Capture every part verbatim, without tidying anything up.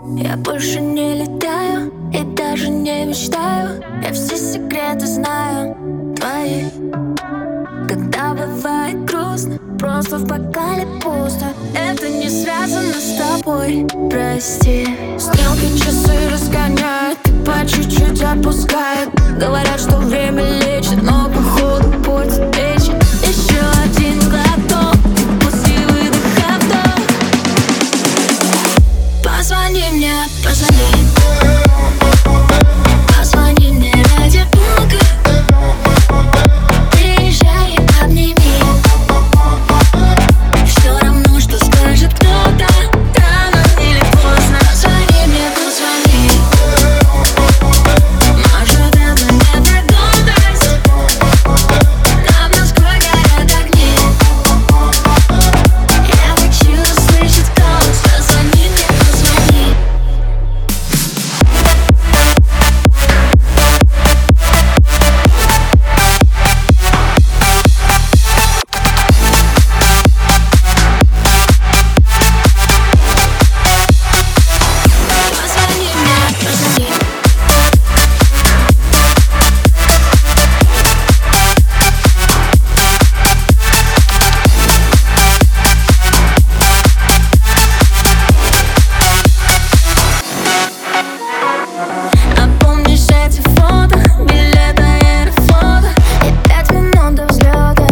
Я больше не летаю и даже не мечтаю. Я все секреты знаю твои. Когда бывает грустно, просто в бокале пусто. Это не связано с тобой, прости. Стрелки часы разгоняют, и по чуть-чуть отпускает. Говорят, что время лечит, но походу путь вечен. Еще один глоток, и после выдоха вдох. Позвони мне, позвони. Позвони мне ради Бога. Приезжай и обними. Все равно, что скажет кто-то, рано или поздно. Позвони мне, позвони. Может, это не догадайся. Там насквозь горят огни. Я хочу услышать голос. Позвони мне, позвони. Позвони мне, позвони. А помнишь эти фото, билеты Аэрофлота и пять минут до взлета?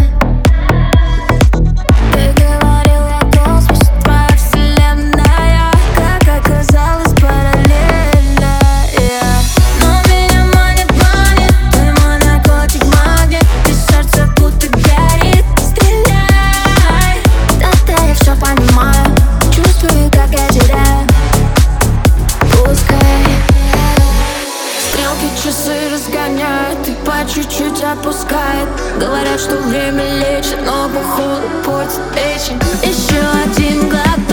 Ты говорил, я космос, твоя вселенная, как оказалось, параллельная. Но меня манит, манит, ты мой наркотик, магнит, и сердце будто горит. Стреляй, да-да, я все понимаю, чувствую, как я теряю. Пускай стрелки часы разгоняют, и по чуть-чуть отпускает. Говорят, что время лечит, но походу путь вечен. Еще один глоток.